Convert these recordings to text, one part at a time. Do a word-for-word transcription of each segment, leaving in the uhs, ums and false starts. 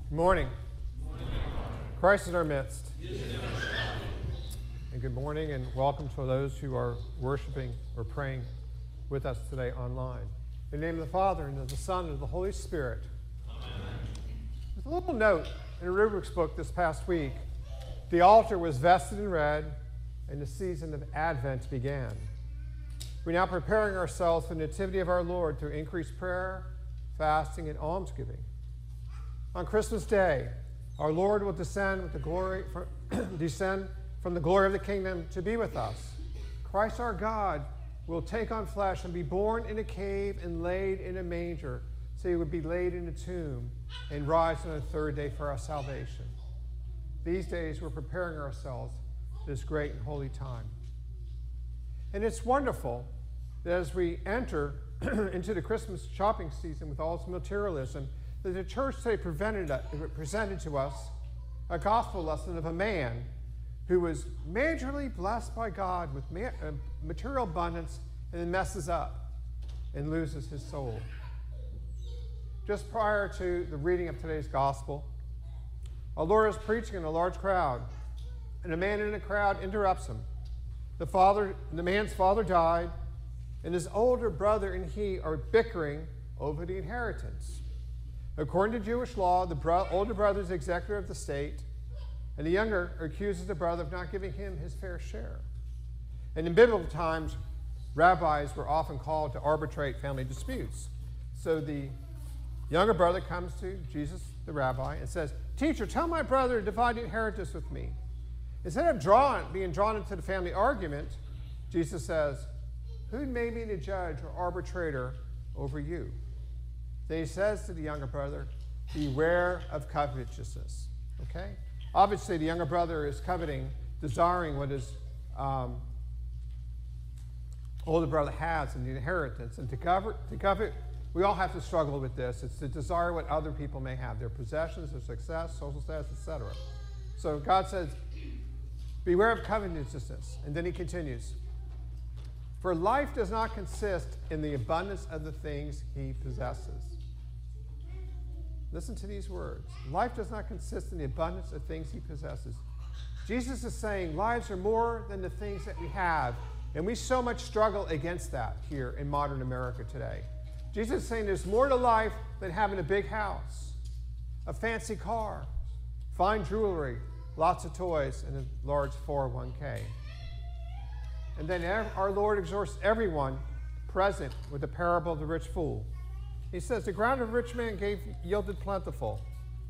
Good morning. Christ in our midst. And good morning and welcome to those who are worshiping or praying with us today online. In the name of the Father, and of the Son, and of the Holy Spirit. Amen. With a little note in a rubrics book this past week, the altar was vested in red and the season of Advent began. We're now preparing ourselves for the nativity of our Lord through increased prayer, fasting, and almsgiving. On Christmas Day, our Lord will descend with the glory from, descend from the glory of the kingdom to be with us. Christ our God will take on flesh and be born in a cave and laid in a manger, so he would be laid in a tomb and rise on the third day for our salvation. These days we're preparing ourselves for this great and holy time. And it's wonderful that as we enter into the Christmas shopping season with all its materialism, that the church today presented, presented to us a gospel lesson of a man who was majorly blessed by God with ma- uh, material abundance and then messes up and loses his soul. Just prior to the reading of today's gospel, our Lord is preaching in a large crowd, and a man in the crowd interrupts him. The father, the man's father died, and his older brother and he are bickering over the inheritance. According to Jewish law, the bro- older brother is the executor of the state, and the younger accuses the brother of not giving him his fair share. And in biblical times, rabbis were often called to arbitrate family disputes. So the younger brother comes to Jesus, the rabbi, and says, "Teacher, tell my brother to divide the inheritance with me." Instead of drawn, being drawn into the family argument, Jesus says, "Who made me the judge or arbitrator over you?" Then he says to the younger brother, "Beware of covetousness." Okay? Obviously, the younger brother is coveting, desiring what his um, older brother has in the inheritance. And to covet, to covet, we all have to struggle with this. It's to desire what other people may have, their possessions, their success, social status, et cetera. So God says, beware of covetousness. And then he continues, "For life does not consist in the abundance of the things he possesses." Listen to these words. Life does not consist in the abundance of things he possesses. Jesus is saying lives are more than the things that we have, and we so much struggle against that here in modern America today. Jesus is saying there's more to life than having a big house, a fancy car, fine jewelry, lots of toys, and a large four oh one k. And then our Lord exhorts everyone present with the parable of the rich fool. He says, "The ground of a rich man gave yielded plentiful."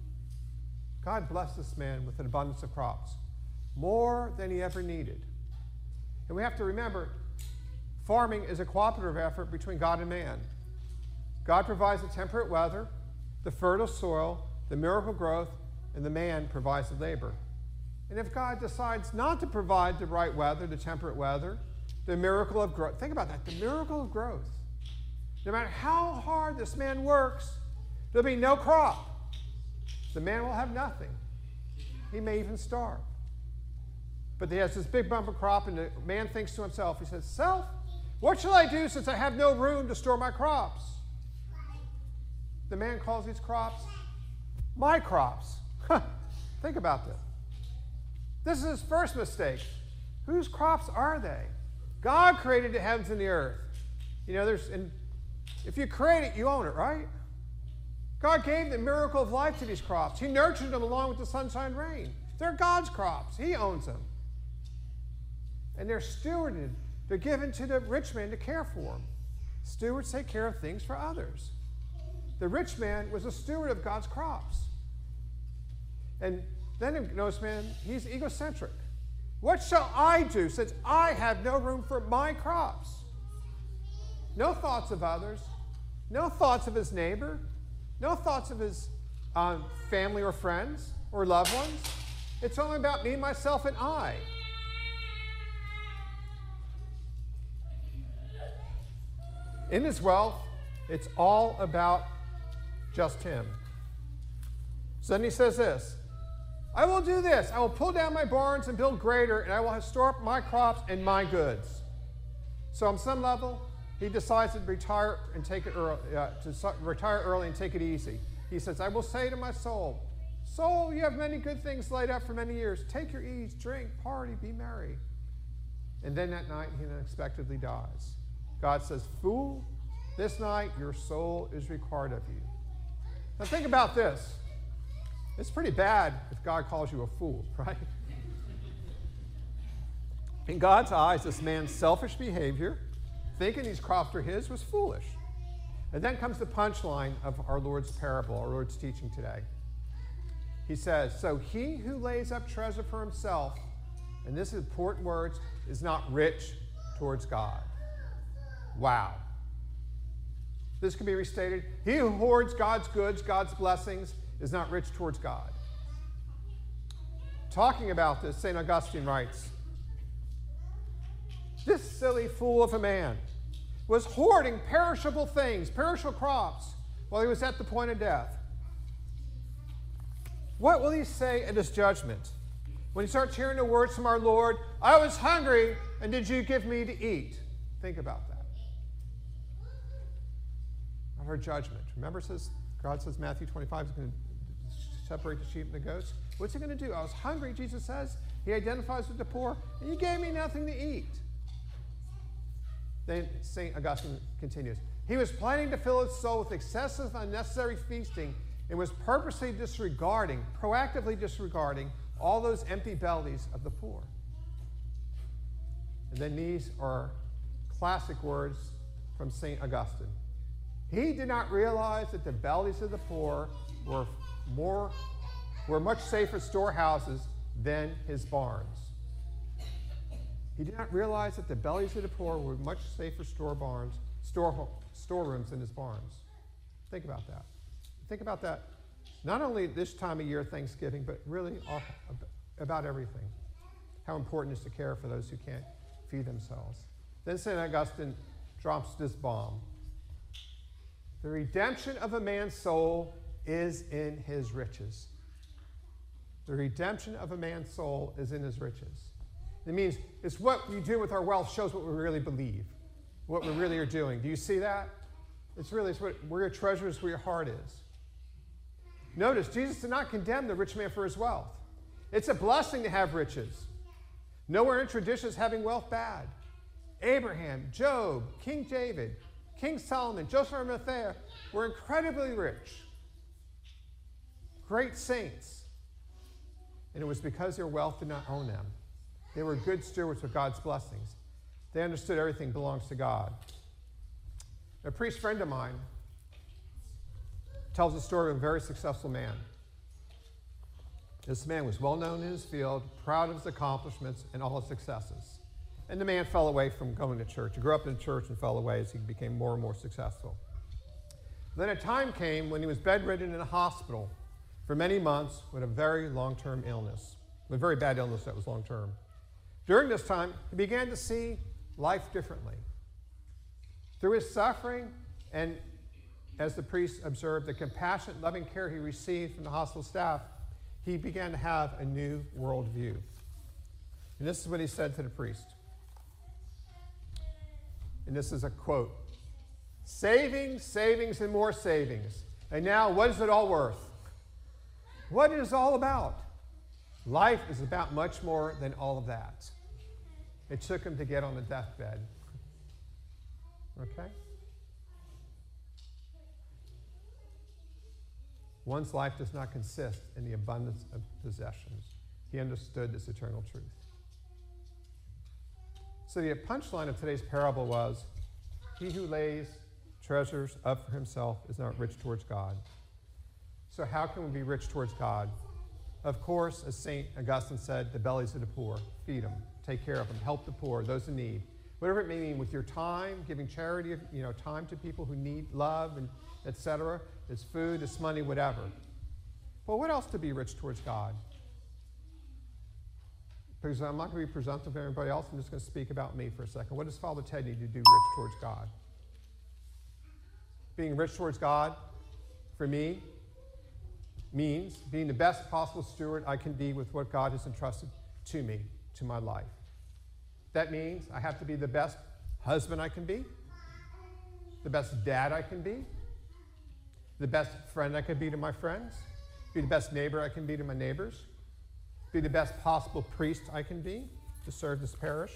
God blessed this man with an abundance of crops, more than he ever needed. And we have to remember, farming is a cooperative effort between God and man. God provides the temperate weather, the fertile soil, the miracle growth, and the man provides the labor. And if God decides not to provide the right weather, the temperate weather, the miracle of growth, think about that, the miracle of growth. No matter how hard this man works, there'll be no crop. The man will have nothing. He may even starve. But he has this big bumper crop, and the man thinks to himself, he says, "Self, what shall I do since I have no room to store my crops?" The man calls these crops my crops. Think about this. This is his first mistake. Whose crops are they? God created the heavens and the earth. You know, there's, and if you create it, you own it, right? God gave the miracle of life to these crops. He nurtured them along with the sunshine and rain. They're God's crops. He owns them. And they're stewarded. They're given to the rich man to care for them. Stewards take care of things for others. The rich man was a steward of God's crops. And then notice, man, he's egocentric. What shall I do since I have no room for my crops? No thoughts of others. No thoughts of his neighbor. No thoughts of his um, family or friends or loved ones. It's only about me, myself, and I. In his wealth, it's all about just him. So then he says this, "I will do this. I will pull down my barns and build greater, and I will store up my crops and my goods." So on some level, he decides to retire and take it early, uh, to retire early and take it easy. He says, "I will say to my soul, Soul, you have many good things laid up for many years. Take your ease, drink, party, be merry. And then that night, he unexpectedly dies. God says, fool, this night your soul is required of you. Now think about this. It's pretty bad if God calls you a fool, right? In God's eyes, this man's selfish behavior, thinking these crops are his, was foolish. And then comes the punchline of our Lord's parable, our Lord's teaching today. He says, so he who lays up treasure for himself, and this is important words, is not rich towards God. Wow. This can be restated. He who hoards God's goods, God's blessings, is not rich towards God. Talking about this, Saint Augustine writes, this silly fool of a man was hoarding perishable things, perishable crops, while he was at the point of death. What will he say at his judgment when he starts hearing the words from our Lord, I was hungry, and did you give me to eat? Think about that. Of our judgment. Remember, says God says Matthew twenty-five is going to separate the sheep and the goats. What's he going to do? I was hungry, Jesus says. He identifies with the poor, and you gave me nothing to eat. Then Saint Augustine continues. He was planning to fill his soul with excessive, unnecessary feasting and was purposely disregarding, proactively disregarding, all those empty bellies of the poor. And then these are classic words from Saint Augustine. He did not realize that the bellies of the poor were more, were much safer storehouses than his barns. He did not realize that the bellies of the poor were much safer store barns, store, storerooms than his barns. Think about that. Think about that. Not only this time of year, Thanksgiving, but really all, about everything. How important it is to care for those who can't feed themselves. Then Saint Augustine drops this bomb. The redemption of a man's soul is in his riches. The redemption of a man's soul is in his riches. It means it's what we do with our wealth shows what we really believe, what we really are doing. Do you see that? It's really it's what, where your treasure is, where your heart is. Notice, Jesus did not condemn the rich man for his wealth. It's a blessing to have riches. Nowhere in tradition is having wealth bad. Abraham, Job, King David, King Solomon, Joseph of Arimathea were incredibly rich. Great saints. And it was because their wealth did not own them. They were good stewards of God's blessings. They understood everything belongs to God. A priest friend of mine tells the story of a very successful man. This man was well known in his field, proud of his accomplishments and all his successes. And the man fell away from going to church. He grew up in church and fell away as he became more and more successful. Then a time came when he was bedridden in a hospital for many months with a very long-term illness, with a very bad illness that was long-term. During this time, he began to see life differently. Through his suffering and, as the priest observed, the compassionate, loving care he received from the hospital staff, he began to have a new worldview. And this is what he said to the priest. And this is a quote. Savings, savings, and more savings. And now, what is it all worth? What is it all about? Life is about much more than all of that. It took him to get on the deathbed. Okay? One's life does not consist in the abundance of possessions. He understood this eternal truth. So the punchline of today's parable was, he who lays treasures up for himself is not rich towards God. So how can we be rich towards God? Of course, as Saint Augustine said, the bellies of the poor, feed them, take care of them, help the poor, those in need. Whatever it may mean, with your time, giving charity, you know, time to people who need love, and et cetera. It's food, it's money, whatever. Well, what else to be rich towards God? Because I'm not going to be presumptive of everybody else. I'm just going to speak about me for a second. What does Father Ted need to do rich towards God? Being rich towards God, for me, means being the best possible steward I can be with what God has entrusted to me, to my life. That means I have to be the best husband I can be, the best dad I can be, the best friend I can be to my friends, be the best neighbor I can be to my neighbors, be the best possible priest I can be to serve this parish.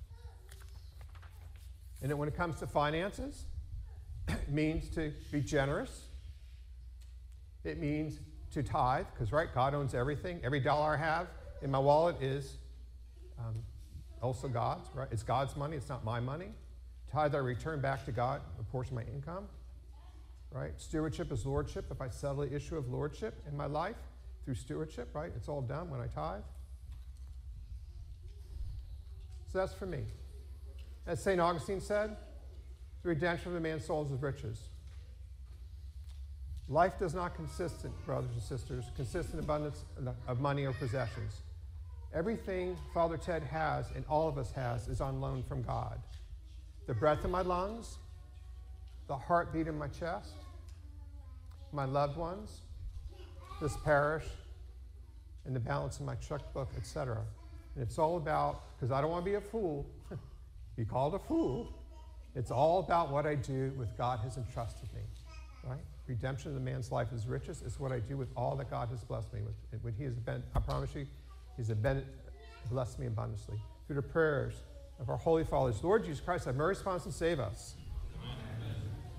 And then when it comes to finances, it means to be generous. It means to tithe, because, right, God owns everything. Every dollar I have in my wallet is um, also God's, right? It's God's money. It's not my money. Tithe, I return back to God a portion of my income, right? Stewardship is lordship. If I settle the issue of lordship in my life through stewardship, right, it's all done when I tithe. So that's for me. As Saint Augustine said, the redemption of a man's soul is his riches. Life does not consist, in, brothers and sisters, consist in abundance of money or possessions. Everything Father Ted has and all of us has is on loan from God. The breath in my lungs, the heartbeat in my chest, my loved ones, this parish, and the balance in my checkbook, et cetera. And it's all about, because I don't want to be a fool, be called a fool. It's all about what I do with God has entrusted me, right? Redemption of the man's life is riches. It's what I do with all that God has blessed me with. When he has been, I promise you, he's been, blessed me abundantly. Through the prayers of our Holy Fathers, Lord Jesus Christ, have mercy upon us and save us.